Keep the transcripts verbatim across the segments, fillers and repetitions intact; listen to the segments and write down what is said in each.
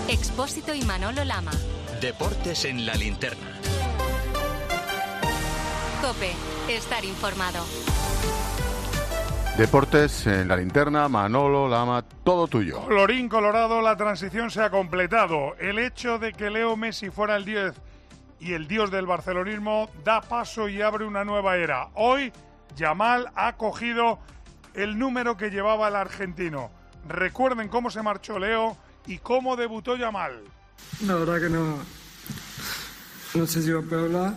Expósito y Manolo Lama. Deportes en la linterna. COPE, estar informado. Deportes en la linterna, Manolo Lama, todo tuyo. Colorín colorado, la transición se ha completado. El hecho de que Leo Messi fuera el diez y el dios del barcelonismo da paso y abre una nueva era. Hoy, Yamal ha cogido el número que llevaba el argentino. Recuerden cómo se marchó Leo y cómo debutó Yamal. La verdad que no... No sé si va a hablar.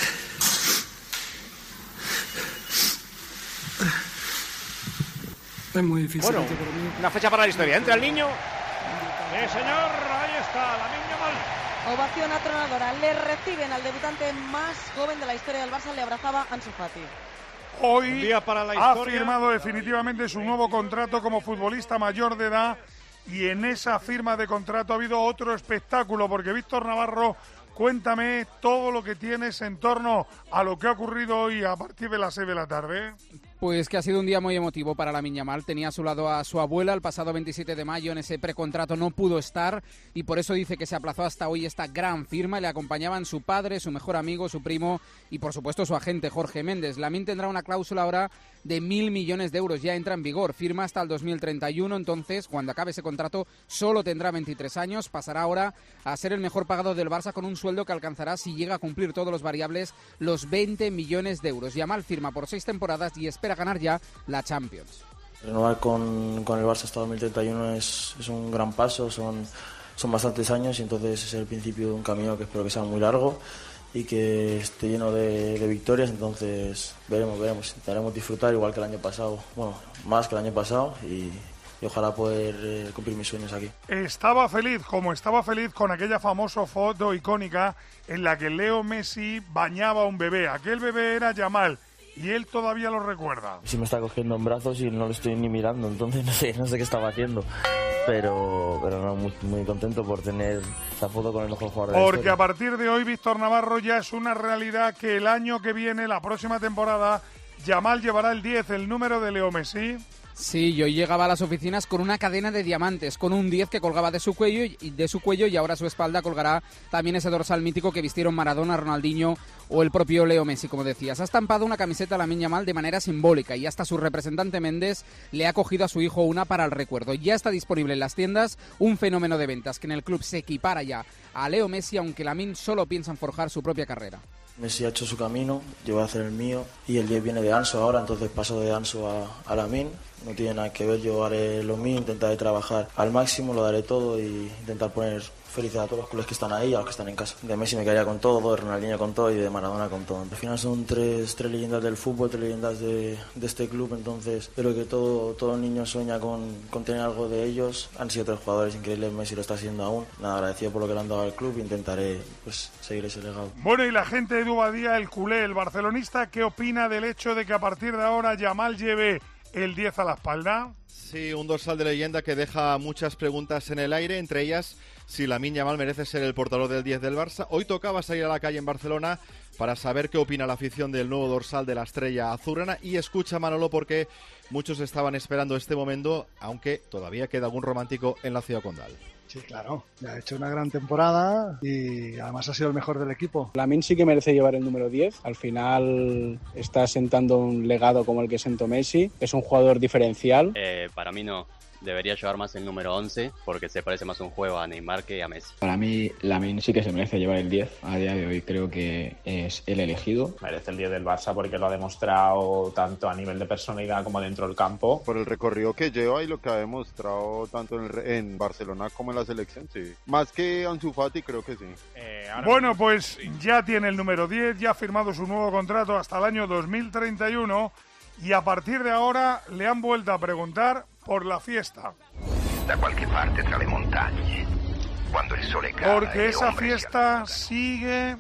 Es muy difícil. Bueno, para mí. una fecha para la historia. Entra el niño. ¡Eh, señor! Ahí está, Lamine Yamal. Ovación atronadora. Le reciben al debutante más joven de la historia del Barça. Le abrazaba Ansu Fati. Hoy Día para la ha historia. firmado definitivamente su nuevo contrato como futbolista mayor de edad y en esa firma de contrato ha habido otro espectáculo porque Víctor Navarro, cuéntame todo lo que tienes en torno a lo que ha ocurrido hoy a partir de las seis de la tarde. Pues que ha sido un día muy emotivo para Lamine Yamal. Tenía a su lado a su abuela el pasado veintisiete de mayo, en ese precontrato no pudo estar y por eso dice que se aplazó hasta hoy esta gran firma. Le acompañaban su padre, su mejor amigo, su primo y por supuesto su agente Jorge Méndez. Lamine tendrá una cláusula ahora de mil millones de euros, ya entra en vigor, firma hasta el dos mil treinta y uno, entonces cuando acabe ese contrato solo tendrá veintitrés años, pasará ahora a ser el mejor pagado del Barça con un sueldo que alcanzará, si llega a cumplir todos los variables, los veinte millones de euros. Yamal firma por seis temporadas y espera ganar ya la Champions. Renovar con, con el Barça hasta dos mil treinta y uno es, es un gran paso, son, son bastantes años y entonces es el principio de un camino que espero que sea muy largo y que esté lleno de, de victorias, entonces veremos, veremos, intentaremos disfrutar igual que el año pasado, bueno, más que el año pasado y, y ojalá poder eh, cumplir mis sueños aquí. Estaba feliz, como estaba feliz con aquella famosa foto icónica en la que Leo Messi bañaba a un bebé. Aquel bebé era Yamal. Y él todavía lo recuerda. Sí me está cogiendo en brazos y no lo estoy ni mirando, entonces no sé, no sé qué estaba haciendo. Pero, pero no, muy, muy contento por tener esta foto con el mejor jugador de la Porque historia. a partir de hoy, Víctor Navarro, ya es una realidad que el año que viene, la próxima temporada, Yamal llevará el diez, el número de Leo Messi. Sí, yo llegaba a las oficinas con una cadena de diamantes, con un diez que colgaba de su cuello y de su cuello y ahora a su espalda colgará también ese dorsal mítico que vistieron Maradona, Ronaldinho o el propio Leo Messi, como decías. Ha estampado una camiseta a Lamine Yamal de manera simbólica y hasta su representante Méndez le ha cogido a su hijo una para el recuerdo. Ya está disponible en las tiendas, un fenómeno de ventas que en el club se equipara ya a Leo Messi, aunque Lamine solo piensa en forjar su propia carrera. Messi ha hecho su camino, yo voy a hacer el mío y el diez viene de Ansu ahora, entonces paso de Ansu a, a Lamine. No tiene nada que ver, yo haré lo mío, intentaré trabajar al máximo, lo daré todo y intentar poner felices a todos los culés que están ahí y a los que están en casa. De Messi me quedaría con todo, de Ronaldinho con todo y de Maradona con todo. Al final son tres, tres leyendas del fútbol, tres leyendas de, de este club, entonces creo que todo, todo niño sueña con, con tener algo de ellos. Han sido tres jugadores increíbles, Messi lo está haciendo aún. Nada, agradecido por lo que le han dado al club e intentaré pues, seguir ese legado. Bueno, y la gente de Dubadía, el culé, el barcelonista, ¿qué opina del hecho de que a partir de ahora Yamal lleve el diez a la espalda? Sí, un dorsal de leyenda que deja muchas preguntas en el aire, entre ellas si Lamine Yamal merece ser el portador del diez del Barça. Hoy tocaba salir a la calle en Barcelona para saber qué opina la afición del nuevo dorsal de la estrella azulgrana y escucha, Manolo, porque muchos estaban esperando este momento, aunque todavía queda algún romántico en la ciudad condal. Sí, claro, ya ha hecho una gran temporada y además ha sido el mejor del equipo. Lamine sí que merece llevar el número diez, al final está sentando un legado como el que sentó Messi, es un jugador diferencial. Eh, para mí no, debería llevar más el número once porque se parece más un juego a Neymar que a Messi. Para mí Lamine sí que se merece llevar el diez, a día de hoy creo que es el elegido. Merece el diez del Barça porque lo ha demostrado tanto a nivel de personalidad como dentro del campo. Por el recorrido que lleva y lo que ha demostrado tanto en, el, en Barcelona como en la selección, sí. Más que Ansu Fati, creo que sí. Eh, bueno, pues ya tiene el número diez, ya ha firmado su nuevo contrato hasta el año dos mil treinta y uno y a partir de ahora le han vuelto a preguntar por la fiesta. Da qualche parte tra le montagne, cuando el sole cala. Porque esa fiesta sigue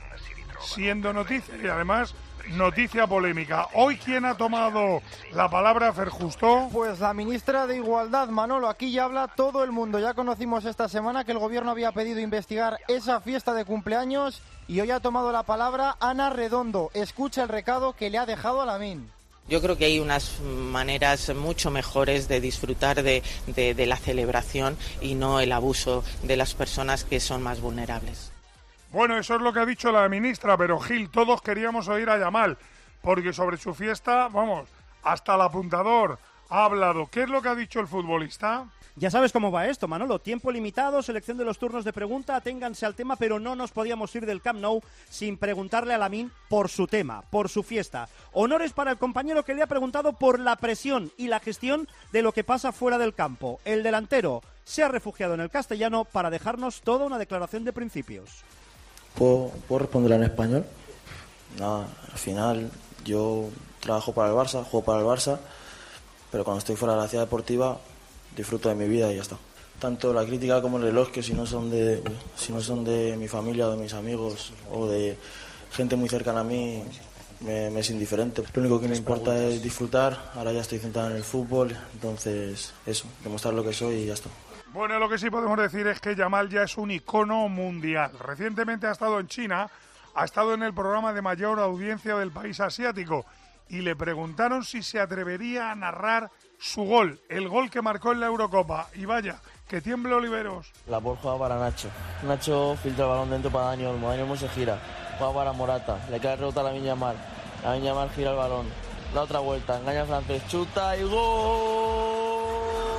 siendo noticia y además noticia polémica. Hoy, ¿quién ha tomado la palabra, Fer Justo? Pues la ministra de Igualdad, Manolo. Aquí ya habla todo el mundo. Ya conocimos esta semana que el gobierno había pedido investigar esa fiesta de cumpleaños y hoy ha tomado la palabra Ana Redondo. Escucha el recado que le ha dejado a Lamine. Yo creo que hay unas maneras mucho mejores de disfrutar de, de, de la celebración y no el abuso de las personas que son más vulnerables. Bueno, eso es lo que ha dicho la ministra, pero Gil, todos queríamos oír a Yamal, porque sobre su fiesta, vamos, hasta el apuntador ha hablado. ¿Qué es lo que ha dicho el futbolista? Ya sabes cómo va esto, Manolo. Tiempo limitado, selección de los turnos de pregunta, aténganse al tema, pero no nos podíamos ir del Camp Nou sin preguntarle a Lamine por su tema, por su fiesta. Honores para el compañero que le ha preguntado por la presión y la gestión de lo que pasa fuera del campo. El delantero se ha refugiado en el castellano para dejarnos toda una declaración de principios. ¿Puedo, ¿puedo responder en español? Nada, al final yo trabajo para el Barça, juego para el Barça, pero cuando estoy fuera de la ciudad deportiva disfruto de mi vida y ya está. Tanto la crítica como el reloj, que si no son de si no son de mi familia o de mis amigos o de gente muy cercana a mí, me, me es indiferente. Lo único que me importa es disfrutar. Ahora ya estoy centrado en el fútbol, entonces eso, demostrar lo que soy y ya está. Bueno, lo que sí podemos decir es que Yamal ya es un icono mundial. Recientemente ha estado en China, ha estado en el programa de mayor audiencia del país asiático y le preguntaron si se atrevería a narrar su gol, el gol que marcó en la Eurocopa. Y vaya, que tiemble Oliveros. La bola juega para Nacho. Nacho filtra el balón dentro para Dani Olmo. Dani Olmo se gira. Juega para Morata. Le cae el rebote a Lamine Yamal. Lamine Yamal gira el balón. La otra vuelta. Engaña al francés. Chuta y gol.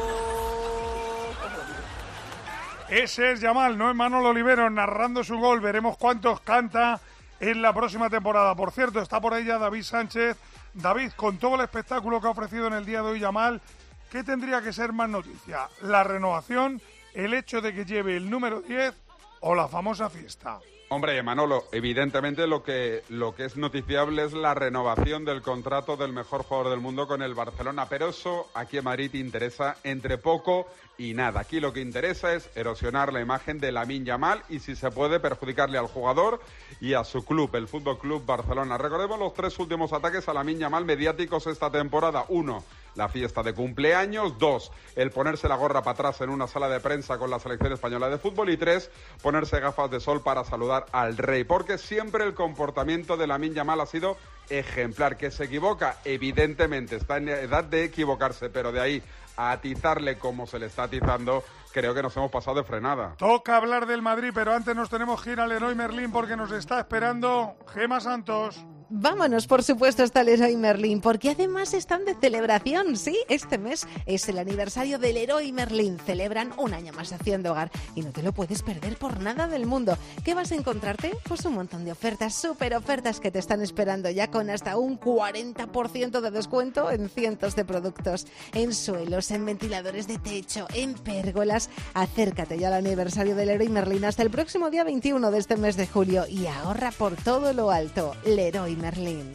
Ese es Yamal, no es Manolo Oliveros narrando su gol. Veremos cuántos canta en la próxima temporada. Por cierto, está por ahí ya David Sánchez. David, con todo el espectáculo que ha ofrecido en el día de hoy Yamal, ¿qué tendría que ser más noticia? ¿La renovación, el hecho de que lleve el número diez o la famosa fiesta? Hombre, Manolo, evidentemente lo que, lo que es noticiable es la renovación del contrato del mejor jugador del mundo con el Barcelona, pero eso aquí en Madrid interesa entre poco y nada. Aquí lo que interesa es erosionar la imagen de Lamine Yamal y, si se puede, perjudicarle al jugador y a su club, el Fútbol Club Barcelona. Recordemos los tres últimos ataques a Lamine Yamal mediáticos esta temporada. Uno, la fiesta de cumpleaños. Dos, el ponerse la gorra para atrás en una sala de prensa con la selección española de fútbol. Y tres, ponerse gafas de sol para saludar al rey, porque siempre el comportamiento de Lamine Yamal ha sido ejemplar. Que se equivoca, evidentemente está en edad de equivocarse, pero de ahí a atizarle como se le está atizando, creo que nos hemos pasado de frenada. Toca hablar del Madrid, pero antes nos tenemos que ir al Leroy Merlin porque nos está esperando Gema Santos. Vámonos, por supuesto, hasta Leroy Merlin, porque además están de celebración, ¿sí? Este mes es el aniversario del Leroy Merlin. Celebran un año más haciendo hogar y no te lo puedes perder por nada del mundo. ¿Qué vas a encontrarte? Pues un montón de ofertas, súper ofertas que te están esperando ya, con hasta un cuarenta por ciento de descuento en cientos de productos. En suelos, en ventiladores de techo, en pérgolas. Acércate ya al aniversario del Leroy Merlin hasta el próximo día veintiuno de este mes de julio y ahorra por todo lo alto. Leroy Merlin.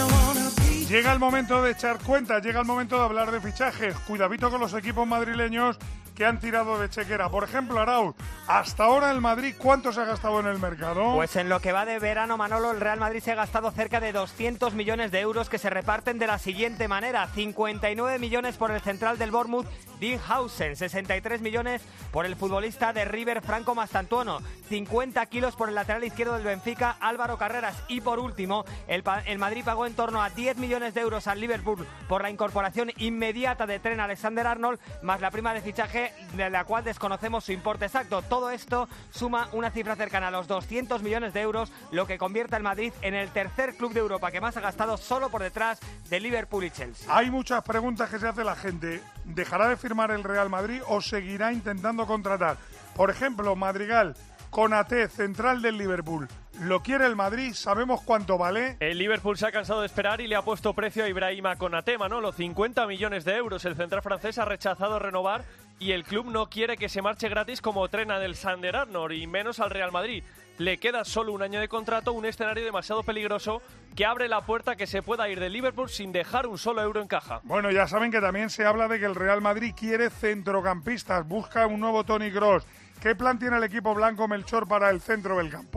Llega el momento de echar cuentas, llega el momento de hablar de fichajes. Cuidadito con los equipos madrileños que han tirado de chequera. Por ejemplo, Arauz, hasta ahora el Madrid, ¿cuánto se ha gastado en el mercado? Pues en lo que va de verano, Manolo, el Real Madrid se ha gastado cerca de doscientos millones de euros, que se reparten de la siguiente manera: cincuenta y nueve millones por el central del Bournemouth, Dean Howson, sesenta y tres millones por el futbolista de River, Franco Mastantuono, cincuenta kilos por el lateral izquierdo del Benfica, Álvaro Carreras, y por último, el, el Madrid pagó en torno a diez millones de euros al Liverpool por la incorporación inmediata de Trent Alexander-Arnold, más la prima de fichaje, de la cual desconocemos su importe exacto. Todo esto suma una cifra cercana a los doscientos millones de euros, lo que convierte al Madrid en el tercer club de Europa que más ha gastado, solo por detrás de Liverpool y Chelsea. Hay muchas preguntas que se hace la gente. ¿Dejará de firmar el Real Madrid o seguirá intentando contratar? Por ejemplo, Madrigal, Konaté, central del Liverpool. ¿Lo quiere el Madrid? ¿Sabemos cuánto vale? El Liverpool se ha cansado de esperar y le ha puesto precio a Ibrahima Konaté, Manolo, cincuenta millones de euros. El central francés ha rechazado renovar y el club no quiere que se marche gratis como Trent Alexander-Arnold, y menos al Real Madrid. Le queda solo un año de contrato, un escenario demasiado peligroso que abre la puerta a que se pueda ir de Liverpool sin dejar un solo euro en caja. Bueno, ya saben que también se habla de que el Real Madrid quiere centrocampistas, busca un nuevo Toni Kroos. ¿Qué plan tiene el equipo blanco, Melchor, para el centro del campo?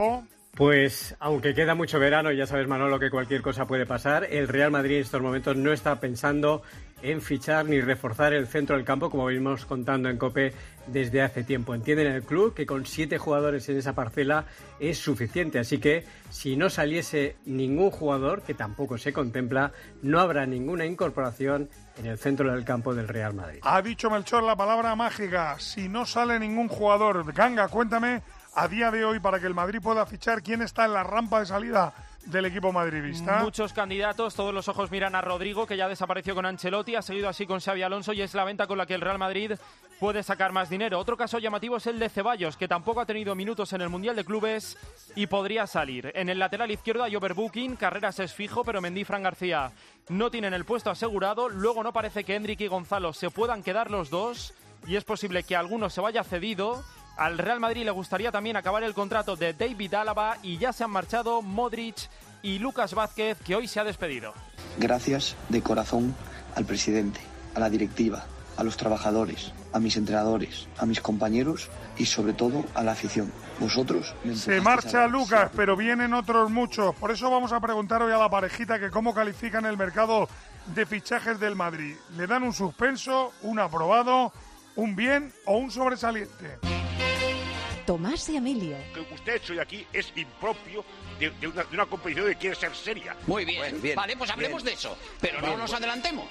Pues aunque queda mucho verano, ya sabes, Manolo, que cualquier cosa puede pasar, el Real Madrid en estos momentos no está pensando en fichar ni reforzar el centro del campo, como venimos contando en COPE desde hace tiempo. Entienden en el club que con siete jugadores en esa parcela es suficiente, así que si no saliese ningún jugador, que tampoco se contempla, no habrá ninguna incorporación en el centro del campo del Real Madrid. Ha dicho Melchor la palabra mágica, si no sale ningún jugador. Ganga, cuéntame, a día de hoy, para que el Madrid pueda fichar, ¿quién está en la rampa de salida del equipo madridista? Muchos candidatos, todos los ojos miran a Rodrigo, que ya desapareció con Ancelotti, ha seguido así con Xabi Alonso y es la venta con la que el Real Madrid puede sacar más dinero. Otro caso llamativo es el de Ceballos, que tampoco ha tenido minutos en el Mundial de Clubes y podría salir. En el lateral izquierdo hay overbooking, Carreras es fijo, pero Mendy y Fran García no tienen el puesto asegurado. Luego no parece que Endrick y Gonzalo se puedan quedar los dos y es posible que alguno se vaya cedido. Al Real Madrid le gustaría también acabar el contrato de David Álava y ya se han marchado Modric y Lucas Vázquez, que hoy se ha despedido. Gracias de corazón al presidente, a la directiva, a los trabajadores, a mis entrenadores, a mis compañeros y sobre todo a la afición. Vosotros me se marcha Lucas, pero vienen otros muchos. Por eso vamos a preguntar hoy a la parejita que cómo califican el mercado de fichajes del Madrid. ¿Le dan un suspenso, un aprobado, un bien o un sobresaliente? Tomás y Emilio. Que usted ha hecho de aquí es impropio de, de, una, de una competición que quiere ser seria. Muy bien, bueno, bien vale, pues hablemos bien de eso, pero bien, no nos bueno. adelantemos.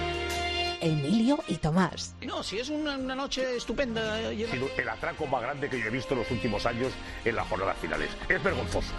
Emilio y Tomás. No, si es una, una noche estupenda. Ha sido el atraco más grande que yo he visto en los últimos años en las jornadas finales. Es vergonzoso.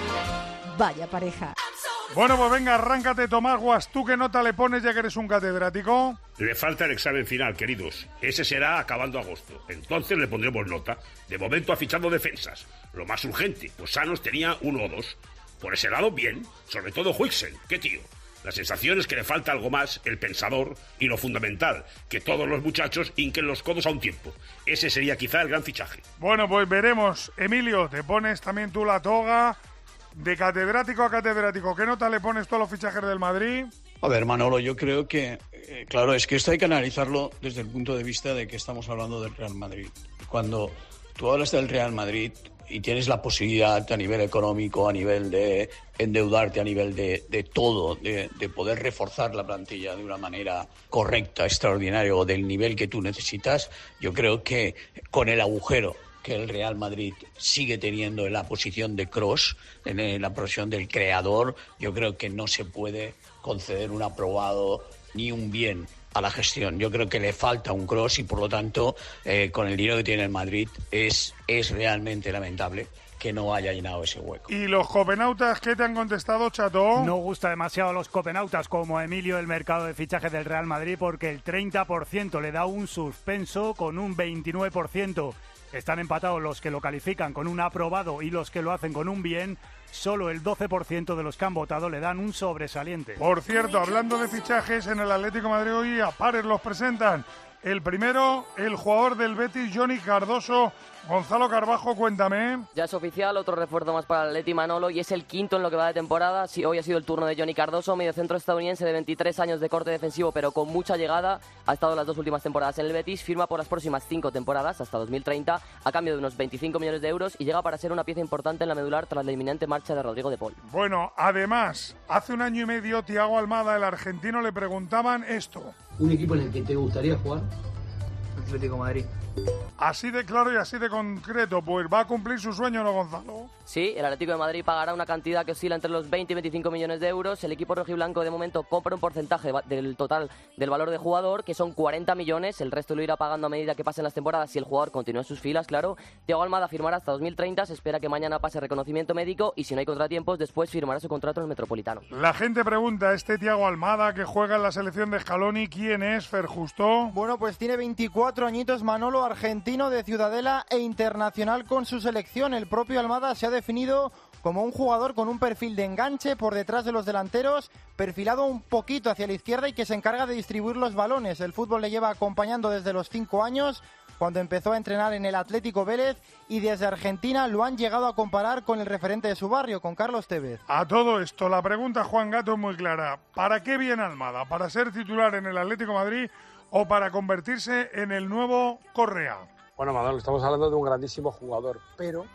Vaya pareja. Bueno, pues venga, arráncate, Tomás Guas. ¿Tú qué nota le pones ya que eres un catedrático? Le falta el examen final, queridos. Ese será acabando agosto. Entonces le pondremos nota. De momento ha fichado defensas. Lo más urgente, pues Sanos tenía uno o dos. Por ese lado, bien. Sobre todo Huijsen. ¿Qué tío? La sensación es que le falta algo más, el pensador, y lo fundamental, que todos los muchachos hinquen los codos a un tiempo. Ese sería quizá el gran fichaje. Bueno, pues veremos. Emilio, te pones también tú la toga. De catedrático a catedrático, ¿qué nota le pones tú a los fichajes del Madrid? A ver, Manolo, yo creo que, eh, claro, es que esto hay que analizarlo desde el punto de vista de que estamos hablando del Real Madrid. Cuando tú hablas del Real Madrid y tienes la posibilidad a nivel económico, a nivel de endeudarte, a nivel de, de todo, de, de poder reforzar la plantilla de una manera correcta, extraordinaria o del nivel que tú necesitas, yo creo que con el agujero que el Real Madrid sigue teniendo en la posición de Kroos, en la posición del creador, yo creo que no se puede conceder un aprobado ni un bien a la gestión. Yo creo que le falta un Kroos y por lo tanto eh, con el dinero que tiene el Madrid es, es realmente lamentable que no haya llenado ese hueco. ¿Y los copenautas qué te han contestado, Chato? No gusta demasiado a los copenautas como Emilio el mercado de fichajes del Real Madrid porque el treinta por ciento le da un suspenso con un veintinueve por ciento. Están empatados los que lo califican con un aprobado y los que lo hacen con un bien. Solo el doce por ciento de los que han votado le dan un sobresaliente. Por cierto, hablando de fichajes, en el Atlético de Madrid hoy a pares los presentan. El primero, el jugador del Betis, Johnny Cardoso. Gonzalo Carbajo, cuéntame. Ya es oficial, otro refuerzo más para el Atleti, Manolo, y es el quinto en lo que va de temporada. Sí, hoy ha sido el turno de Johnny Cardoso, mediocentro estadounidense de veintitrés años de corte defensivo, pero con mucha llegada. Ha estado las dos últimas temporadas en el Betis, firma por las próximas cinco temporadas, hasta dos mil treinta, a cambio de unos veinticinco millones de euros y llega para ser una pieza importante en la medular tras la inminente marcha de Rodrigo de Paul. Bueno, además, hace un año y medio, Thiago Almada, el argentino, le preguntaban esto. ¿Un equipo en el que te gustaría jugar? Atlético de Madrid. Así de claro y así de concreto, pues va a cumplir su sueño, ¿no, Gonzalo? Sí, el Atlético de Madrid pagará una cantidad que oscila entre los veinte y veinticinco millones de euros. El equipo rojiblanco de momento compra un porcentaje del total del valor de jugador, que son cuarenta millones. El resto lo irá pagando a medida que pasen las temporadas si el jugador continúa en sus filas, claro. Thiago Almada firmará hasta dos mil treinta, se espera que mañana pase reconocimiento médico y si no hay contratiempos, después firmará su contrato en el Metropolitano. La gente pregunta, ¿este Thiago Almada que juega en la selección de Scaloni, quién es, Fer Justo? Bueno, pues tiene veinticuatro añitos, Manolo, argentino de Ciudadela e internacional con su selección. El propio Almada se ha definido como un jugador con un perfil de enganche por detrás de los delanteros, perfilado un poquito hacia la izquierda y que se encarga de distribuir los balones. El fútbol le lleva acompañando desde los cinco años, cuando empezó a entrenar en el Atlético Vélez, y desde Argentina lo han llegado a comparar con el referente de su barrio, con Carlos Tevez. A todo esto, la pregunta, Juan Gato, es muy clara. ¿Para qué viene Almada? ¿Para ser titular en el Atlético de Madrid o para convertirse en el nuevo Correa? Bueno, Manolo, estamos hablando de un grandísimo jugador, pero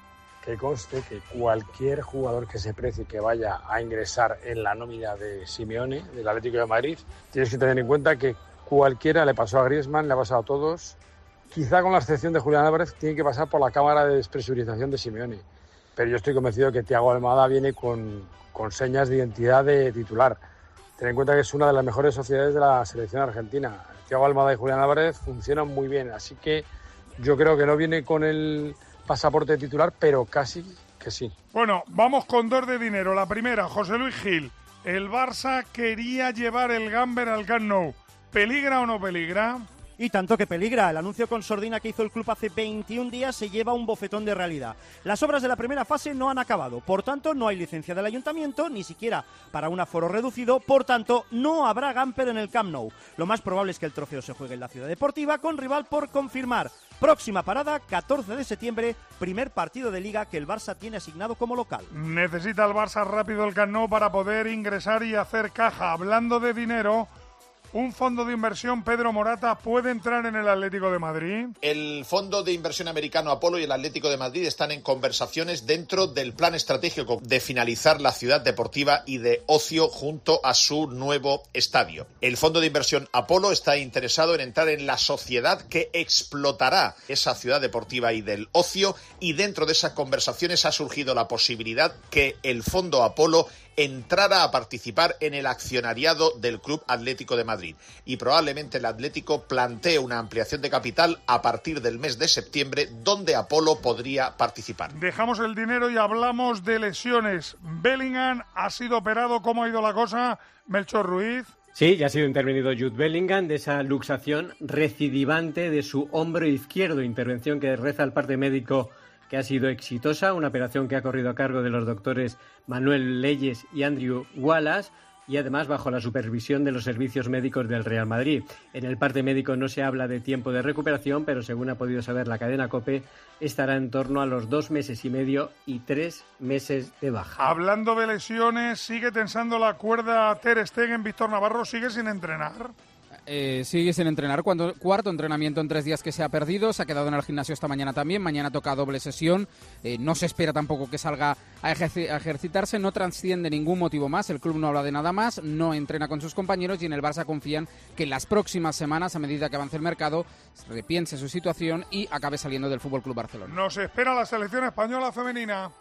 que conste que cualquier jugador que se precie que vaya a ingresar en la nómina de Simeone, del Atlético de Madrid, tienes que tener en cuenta que cualquiera, le pasó a Griezmann, le ha pasado a todos, quizá con la excepción de Julián Álvarez, tiene que pasar por la cámara de despresurización de Simeone. Pero yo estoy convencido que Thiago Almada viene con, con señas de identidad de titular. Ten en cuenta que es una de las mejores sociedades de la selección argentina. Thiago Almada y Julián Álvarez funcionan muy bien, así que yo creo que no viene con el pasaporte titular, pero casi que sí. Bueno, vamos con dos de dinero. La primera, José Luis Gil. El Barça quería llevar el Gamber al Camp Nou. ¿Peligra o no peligra? Y tanto que peligra. El anuncio con sordina que hizo el club hace veintiún días se lleva un bofetón de realidad. Las obras de la primera fase no han acabado. Por tanto, no hay licencia del ayuntamiento, ni siquiera para un aforo reducido. Por tanto, no habrá Gamper en el Camp Nou. Lo más probable es que el trofeo se juegue en la Ciudad Deportiva con rival por confirmar. Próxima parada, catorce de septiembre, primer partido de Liga que el Barça tiene asignado como local. Necesita el Barça rápido el Camp Nou para poder ingresar y hacer caja. Hablando de dinero, ¿un fondo de inversión, Pedro Morata, puede entrar en el Atlético de Madrid? El fondo de inversión americano Apolo y el Atlético de Madrid están en conversaciones dentro del plan estratégico de finalizar la ciudad deportiva y de ocio junto a su nuevo estadio. El fondo de inversión Apolo está interesado en entrar en la sociedad que explotará esa ciudad deportiva y del ocio, y dentro de esas conversaciones ha surgido la posibilidad que el fondo Apolo entrara a participar en el accionariado del Club Atlético de Madrid, y probablemente el Atlético plantee una ampliación de capital a partir del mes de septiembre, donde Apolo podría participar. Dejamos el dinero y hablamos de lesiones. Bellingham ha sido operado. ¿Cómo ha ido la cosa, Melchor Ruiz? Sí, ya ha sido intervenido Jude Bellingham de esa luxación recidivante de su hombro izquierdo, intervención que reza el parte médico que ha sido exitosa, una operación que ha corrido a cargo de los doctores Manuel Leyes y Andrew Wallace, y además bajo la supervisión de los servicios médicos del Real Madrid. En el parte médico no se habla de tiempo de recuperación, pero según ha podido saber la cadena COPE, estará en torno a los dos meses y medio y tres meses de baja. Hablando de lesiones, sigue tensando la cuerda Ter Stegen. Víctor Navarro sigue sin entrenar. Eh, sigue sin entrenar. Cuando, cuarto entrenamiento en tres días que se ha perdido. Se ha quedado en el gimnasio esta mañana también. Mañana toca doble sesión. Eh, no se espera tampoco que salga a, ejerci- a ejercitarse. No trasciende ningún motivo más. El club no habla de nada más. No entrena con sus compañeros. Y en el Barça confían que en las próximas semanas, a medida que avance el mercado, repiense su situación y acabe saliendo del F C Barcelona. Nos espera la selección española femenina.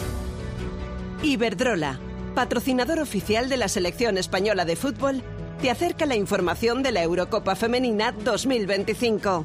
Iberdrola, patrocinador oficial de la selección española de fútbol, te acerca la información de la Eurocopa Femenina dos mil veinticinco.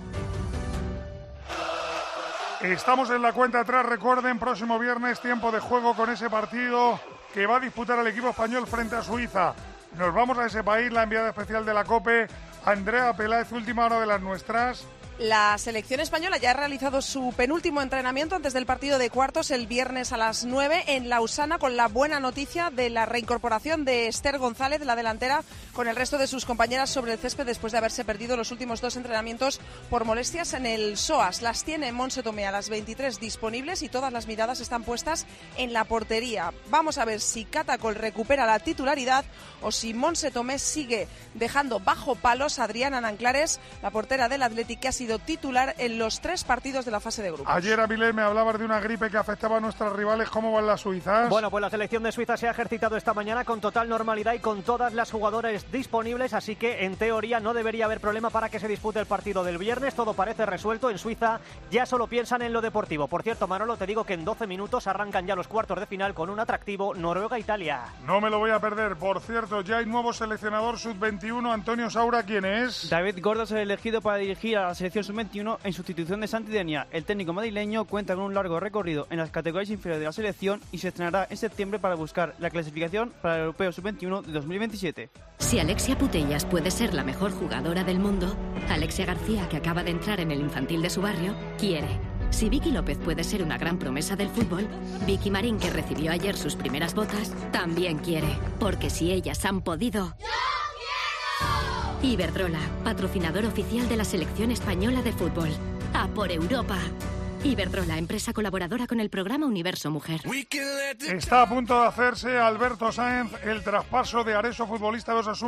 Estamos en la cuenta atrás, recuerden, próximo viernes tiempo de juego con ese partido que va a disputar el equipo español frente a Suiza. Nos vamos a ese país, la enviada especial de la COPE, Andrea Peláez, última hora de las nuestras. La selección española ya ha realizado su penúltimo entrenamiento antes del partido de cuartos el viernes a las nueve en Lausana, con la buena noticia de la reincorporación de Esther González, la delantera, con el resto de sus compañeras sobre el césped después de haberse perdido los últimos dos entrenamientos por molestias en el S O A S. Las tiene Montse Tomé a las veintitrés disponibles y todas las miradas están puestas en la portería. Vamos a ver si Catacol recupera la titularidad o si Montse Tomé sigue dejando bajo palos a Adriana Nanclares, la portera del Athletic, que ha sido titular en los tres partidos de la fase de grupos. Ayer, Avilés, me hablabas de una gripe que afectaba a nuestras rivales. ¿Cómo van las suizas? Bueno, pues la selección de Suiza se ha ejercitado esta mañana con total normalidad y con todas las jugadoras disponibles, así que en teoría no debería haber problema para que se dispute el partido del viernes. Todo parece resuelto. En Suiza ya solo piensan en lo deportivo. Por cierto, Manolo, te digo que en doce minutos arrancan ya los cuartos de final con un atractivo Noruega-Italia. No me lo voy a perder. Por cierto, ya hay nuevo seleccionador sub veintiuno, Antonio Saura. ¿Quién es? David Gordo es el elegido para dirigir a la selección sub veintiuno en sustitución de Santi Denia. El técnico madrileño cuenta con un largo recorrido en las categorías inferiores de la selección y se estrenará en septiembre para buscar la clasificación para el Europeo sub veintiuno de dos mil veintisiete. Si Alexia Putellas puede ser la mejor jugadora del mundo, Alexia García, que acaba de entrar en el infantil de su barrio, quiere. Si Vicky López puede ser una gran promesa del fútbol, Vicky Marín, que recibió ayer sus primeras botas, también quiere. Porque si ellas han podido... ¡Yo quiero! Iberdrola, patrocinador oficial de la selección española de fútbol. ¡A por Europa! Iberdrola, empresa colaboradora con el programa Universo Mujer. Está a punto de hacerse, Alberto Sáenz, el traspaso de Areso, futbolista de Osasuna,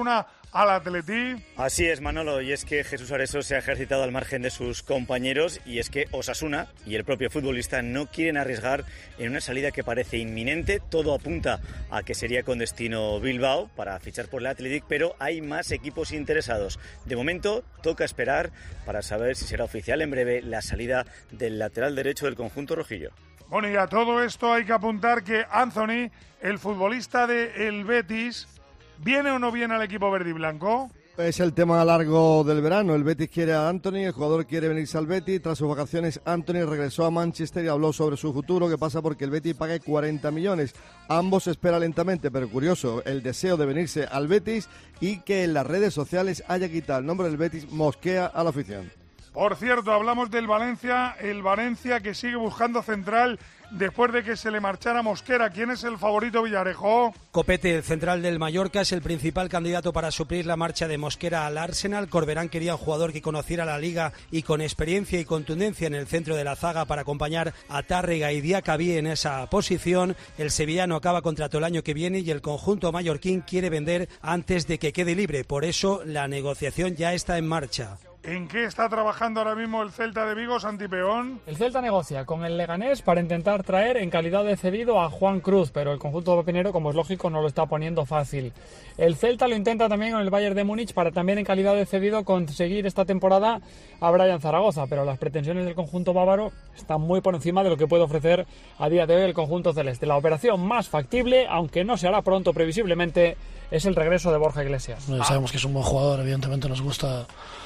al Atleti. Así es, Manolo, y es que Jesús Areso se ha ejercitado al margen de sus compañeros y es que Osasuna y el propio futbolista no quieren arriesgar en una salida que parece inminente. Todo apunta a que sería con destino Bilbao para fichar por el Athletic, pero hay más equipos interesados. De momento toca esperar para saber si será oficial en breve la salida del lateral derecho del conjunto rojillo. Bueno, y a todo esto hay que apuntar que Anthony, el futbolista del Betis, ¿viene o no viene al equipo verde y blanco? Es el tema largo del verano. El Betis quiere a Anthony, el jugador quiere venirse al Betis. Tras sus vacaciones, Anthony regresó a Manchester y habló sobre su futuro, que pasa porque el Betis pague cuarenta millones. Ambos esperan lentamente, pero curioso, el deseo de venirse al Betis y que en las redes sociales haya quitado el nombre del Betis, mosquea a la afición. Por cierto, hablamos del Valencia, el Valencia que sigue buscando central después de que se le marchara Mosquera. ¿Quién es el favorito, Villarejo? Copete, el central del Mallorca, es el principal candidato para suplir la marcha de Mosquera al Arsenal. Corberán quería un jugador que conociera la liga y con experiencia y contundencia en el centro de la zaga para acompañar a Tárrega y Diacabí en esa posición. El sevillano acaba contrato el año que viene y el conjunto mallorquín quiere vender antes de que quede libre. Por eso la negociación ya está en marcha. ¿En qué está trabajando ahora mismo el Celta de Vigo, Santi Peón? El Celta negocia con el Leganés para intentar traer en calidad de cedido a Juan Cruz, pero el conjunto pepinero, como es lógico, no lo está poniendo fácil. El Celta lo intenta también con el Bayern de Múnich para también en calidad de cedido conseguir esta temporada a Brian Zaragoza, pero las pretensiones del conjunto bávaro están muy por encima de lo que puede ofrecer a día de hoy el conjunto celeste. La operación más factible, aunque no se hará pronto previsiblemente, es el regreso de Borja Iglesias. Bueno, sabemos que es un buen jugador, evidentemente nos gusta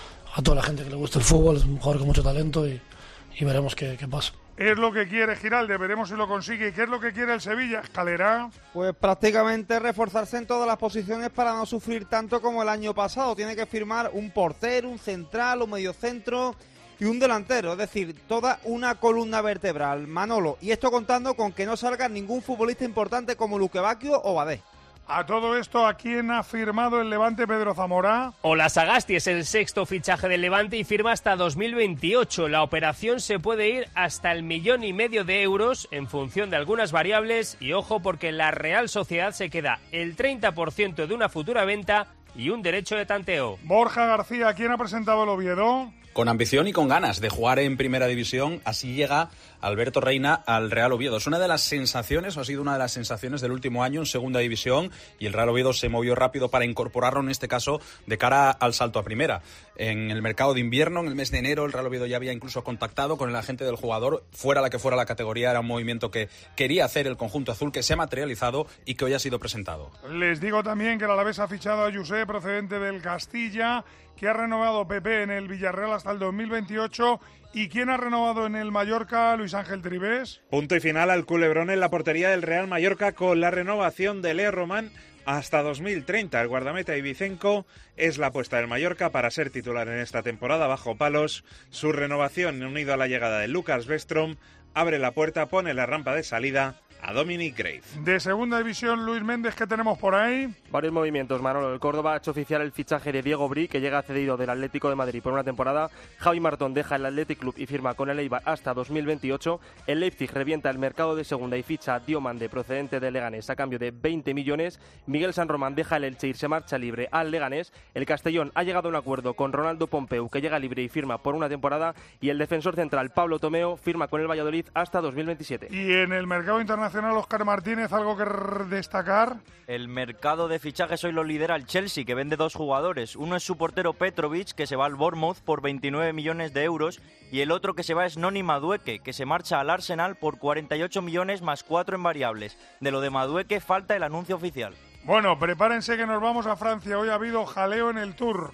a toda la gente que le gusta el fútbol, es un jugador con mucho talento y, y veremos qué, qué pasa. Es lo que quiere Giralde, veremos si lo consigue. ¿Y qué es lo que quiere el Sevilla, Escalera? Pues prácticamente reforzarse en todas las posiciones para no sufrir tanto como el año pasado. Tiene que firmar un portero, un central, un mediocentro y un delantero, es decir, toda una columna vertebral, Manolo. Y esto contando con que no salga ningún futbolista importante como Luque Bacchio o Badé. A todo esto, ¿a quién ha firmado el Levante, Pedro Zamora? Ola Sagasti es el sexto fichaje del Levante y firma hasta dos mil veintiocho. La operación se puede ir hasta el millón y medio de euros en función de algunas variables y ojo porque la Real Sociedad se queda el treinta por ciento de una futura venta y un derecho de tanteo. Borja García, ¿quién ha presentado el Oviedo? Con ambición y con ganas de jugar en Primera División, así llega Alberto Reina al Real Oviedo. Es una de las sensaciones, o ha sido una de las sensaciones del último año en Segunda División, y el Real Oviedo se movió rápido para incorporarlo, en este caso, de cara al salto a Primera. En el mercado de invierno, en el mes de enero, el Real Oviedo ya había incluso contactado con el agente del jugador, fuera la que fuera la categoría, era un movimiento que quería hacer el conjunto azul, que se ha materializado y que hoy ha sido presentado. Les digo también que el Alavés ha fichado a José, procedente del Castilla, que ha renovado Pepe en el Villarreal hasta el dos mil veintiocho. ¿Y quién ha renovado en el Mallorca, Luis Ángel Tribés? Punto y final al culebrón en la portería del Real Mallorca con la renovación de Leo Román hasta dos mil treinta. El guardameta Ibicenco es la apuesta del Mallorca para ser titular en esta temporada bajo palos. Su renovación, unido a la llegada de Lucas Westrom, abre la puerta, pone la rampa de salida a Dominic Grave. De Segunda División, Luis Méndez, ¿qué tenemos por ahí? Varios movimientos, Manolo. El Córdoba ha hecho oficial el fichaje de Diego Bri, que llega cedido del Atlético de Madrid por una temporada. Javi Martón deja el Athletic Club y firma con el Eibar hasta dos mil veintiocho. El Leipzig revienta el mercado de segunda y ficha a Diomande, procedente de Leganés, a cambio de veinte millones. Miguel San Román deja el Elche y se marcha libre al Leganés. El Castellón ha llegado a un acuerdo con Ronaldo Pompeu, que llega libre y firma por una temporada. Y el defensor central Pablo Tomeo firma con el Valladolid hasta dos mil veintisiete. Y en el mercado internacional, Óscar Martínez, ¿algo que destacar? El mercado de fichajes hoy lo lidera el Chelsea, que vende dos jugadores. Uno es su portero Petrovic, que se va al Bournemouth por veintinueve millones de euros, y el otro que se va es Noni Madueke, que se marcha al Arsenal por cuarenta y ocho millones más cuatro en variables. De lo de Madueke falta el anuncio oficial. Bueno, prepárense que nos vamos a Francia. Hoy ha habido jaleo en el Tour.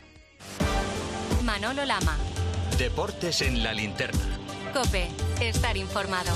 Manolo Lama. Deportes en la linterna. COPE. Estar informado.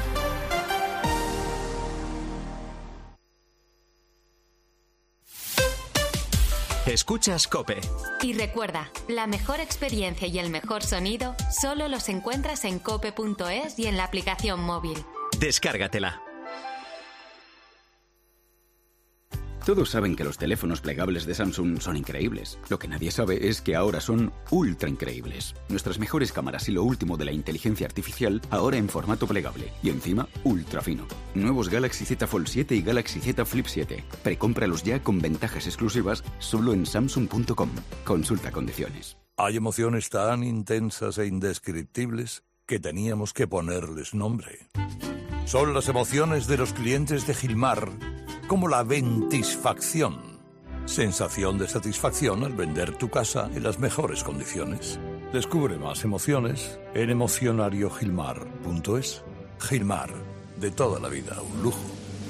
Escuchas COPE. Y recuerda, la mejor experiencia y el mejor sonido solo los encuentras en cope punto es y en la aplicación móvil. Descárgatela. Todos saben que los teléfonos plegables de Samsung son increíbles. Lo que nadie sabe es que ahora son ultra increíbles. Nuestras mejores cámaras y lo último de la inteligencia artificial ahora en formato plegable y encima ultra fino. Nuevos Galaxy Z Fold siete y Galaxy Z Flip siete. Precómpralos ya con ventajas exclusivas solo en samsung punto com. Consulta condiciones. Hay emociones tan intensas e indescriptibles que teníamos que ponerles nombre. Son las emociones de los clientes de Gilmar, como la ventisfacción. Sensación de satisfacción al vender tu casa en las mejores condiciones. Descubre más emociones en emocionario gilmar punto es. Gilmar, de toda la vida, un lujo.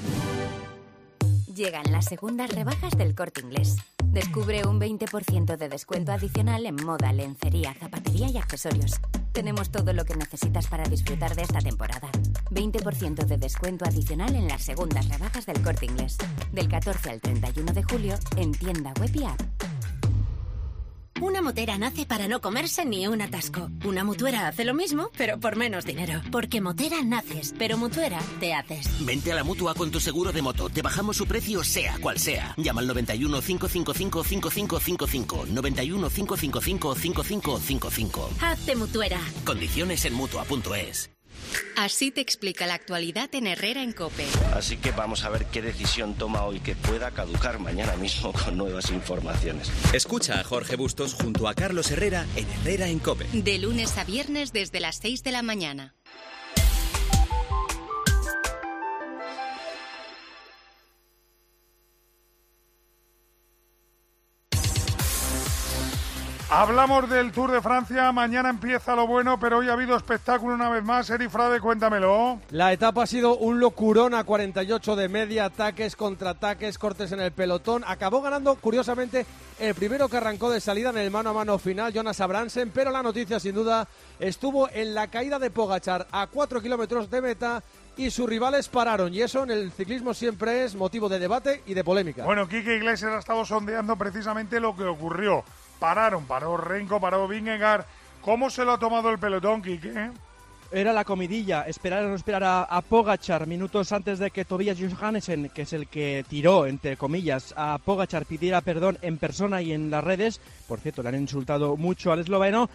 Llegan las segundas rebajas del Corte Inglés. Descubre un veinte por ciento de descuento adicional en moda, lencería, zapatería y accesorios. Tenemos todo lo que necesitas para disfrutar de esta temporada. veinte por ciento de descuento adicional en las segundas rebajas del Corte Inglés. Del catorce al treinta y uno de julio en tienda web y app. Una motera nace para no comerse ni un atasco. Una mutuera hace lo mismo, pero por menos dinero. Porque motera naces, pero mutuera te haces. Vente a la Mutua con tu seguro de moto. Te bajamos su precio sea cual sea. Llama al noventa y uno, cinco cinco cinco, cinco cinco cinco cinco. noventa y uno, cinco cinco cinco, cinco cinco cinco cinco. Hazte mutuera. Condiciones en mutua punto es. Así te explica la actualidad en Herrera en COPE. Así que vamos a ver qué decisión toma hoy que pueda caducar mañana mismo con nuevas informaciones. Escucha a Jorge Bustos junto a Carlos Herrera en Herrera en COPE. De lunes a viernes desde las seis de la mañana. Hablamos del Tour de Francia, mañana empieza lo bueno, pero hoy ha habido espectáculo una vez más. Eri Frade, cuéntamelo. La etapa ha sido un locurón a cuarenta y ocho de media, ataques, contraataques, cortes en el pelotón. Acabó ganando, curiosamente, el primero que arrancó de salida en el mano a mano final, Jonas Abransen, pero la noticia, sin duda, estuvo en la caída de Pogačar a cuatro kilómetros de meta y sus rivales pararon, y eso en el ciclismo siempre es motivo de debate y de polémica. Bueno, Quique Iglesias ha estado sondeando precisamente lo que ocurrió. Pararon, paró Renko, paró Vingegaard. ¿Cómo se lo ha tomado el pelotón, Quique? Era la comidilla, esperar o no esperar a, a Pogačar minutos antes de que Tobias Johannessen, que es el que tiró, entre comillas, a Pogačar, pidiera perdón en persona y en las redes. Por cierto, le han insultado mucho al esloveno.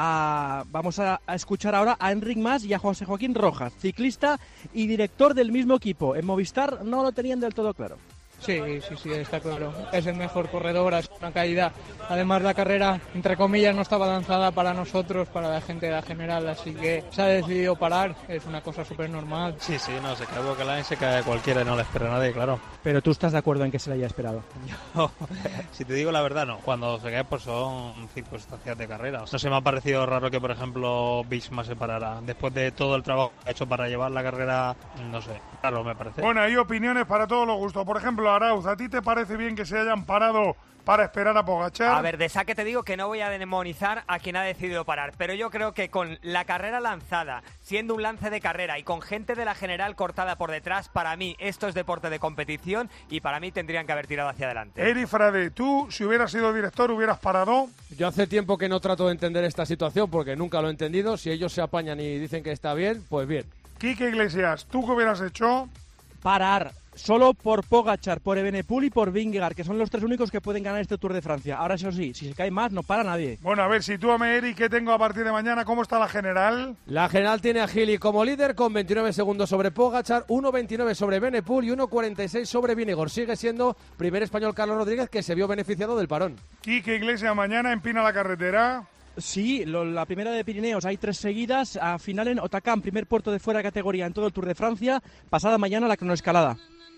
A, vamos a, a escuchar ahora a Enric Mas y a José Joaquín Rojas, ciclista y director del mismo equipo. En Movistar no lo tenían del todo claro. Sí, sí, sí, está claro. Es el mejor corredor, es una caída. Además, la carrera, entre comillas, no estaba lanzada para nosotros, para la gente de la general, así que se ha decidido parar. Es una cosa súper normal. Sí, sí, no, se cae Bocalain, se cae cualquiera, no le espera a nadie, claro. Pero tú estás de acuerdo en que se le haya esperado. Yo, si te digo la verdad, no. Cuando se cae, pues son circunstancias de carrera. No se me ha parecido raro que, por ejemplo, Bisma se parara. Después de todo el trabajo que ha hecho para llevar la carrera, no sé, raro me parece. Bueno, hay opiniones para todos los gustos. Por ejemplo, Arauz, ¿a ti te parece bien que se hayan parado para esperar a Pogačar? A ver, de saque te digo que no voy a demonizar a quien ha decidido parar, pero yo creo que con la carrera lanzada, siendo un lance de carrera y con gente de la general cortada por detrás, para mí esto es deporte de competición y para mí tendrían que haber tirado hacia adelante. Eri Frade, tú, si hubieras sido director, ¿hubieras parado? Yo hace tiempo que no trato de entender esta situación porque nunca lo he entendido. Si ellos se apañan y dicen que está bien, pues bien. Quique Iglesias, ¿tú qué hubieras hecho? Parar. Solo por Pogačar, por Evenepoel y por Vingegaard, que son los tres únicos que pueden ganar este Tour de Francia. Ahora, eso sí, si se cae más, no para nadie. Bueno, a ver, sitúame, Eri, ¿qué tengo a partir de mañana? ¿Cómo está la general? La general tiene a Gili como líder con veintinueve segundos sobre Pogačar, uno veintinueve sobre Evenepoel y uno cuarenta y seis sobre Vingegaard. Sigue siendo primer español Carlos Rodríguez, que se vio beneficiado del parón. Quique Iglesias, mañana empina la carretera. Sí, lo, la primera de Pirineos, hay tres seguidas. A final en Otacán, primer puerto de fuera de categoría en todo el Tour de Francia. Pasada mañana la cronoescalada.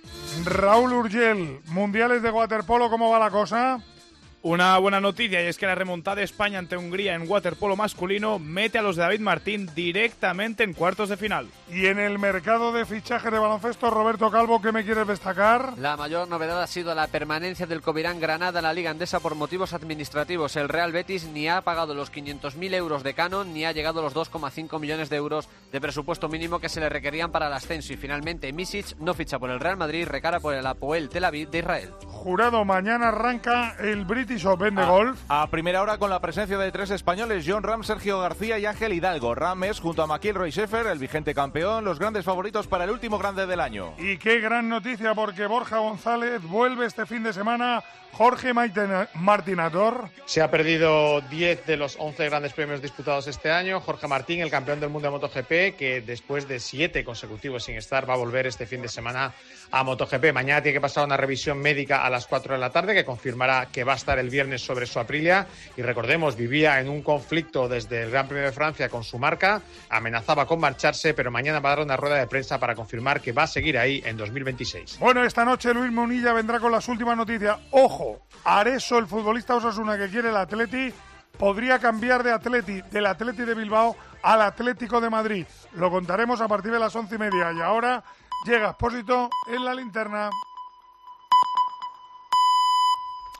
Raúl Urgel, mundiales de waterpolo, ¿cómo va la cosa? Una buena noticia, y es que la remontada de España ante Hungría en waterpolo masculino mete a los de David Martín directamente en cuartos de final. Y en el mercado de fichajes de baloncesto, Roberto Calvo, ¿qué me quieres destacar? La mayor novedad ha sido la permanencia del Covirán Granada en la Liga Endesa por motivos administrativos. El Real Betis ni ha pagado los quinientos mil euros de canon ni ha llegado a los dos coma cinco millones de euros de presupuesto mínimo que se le requerían para el ascenso. Y finalmente Misic no ficha por el Real Madrid, recara por el Hapoel Tel Aviv de Israel. Jurado, mañana arranca el British Betis Open de a, golf. A primera hora con la presencia de tres españoles, John Ram, Sergio García y Ángel Hidalgo. Rames junto a McIlroy Sheffer, el vigente campeón, los grandes favoritos para el último grande del año. Y qué gran noticia, porque Borja González vuelve este fin de semana. Jorge Martinator. Se ha perdido diez de los once grandes premios disputados este año. Jorge Martín, el campeón del mundo de MotoGP, que después de siete consecutivos sin estar va a volver este fin de semana a MotoGP. Mañana tiene que pasar una revisión médica a las cuatro de la tarde que confirmará que va a estar el viernes sobre su Aprilia. Y recordemos, vivía en un conflicto desde el Gran Premio de Francia con su marca, amenazaba con marcharse, pero mañana va a dar una rueda de prensa para confirmar que va a seguir ahí en dos mil veintiséis. Bueno, esta noche Luis Munilla vendrá con las últimas noticias. ¡Ojo! Areso, el futbolista Osasuna que quiere el Atleti, podría cambiar de Atleti, del Atleti de Bilbao al Atlético de Madrid. Lo contaremos a partir de las once y media. Y ahora llega Expósito en la linterna.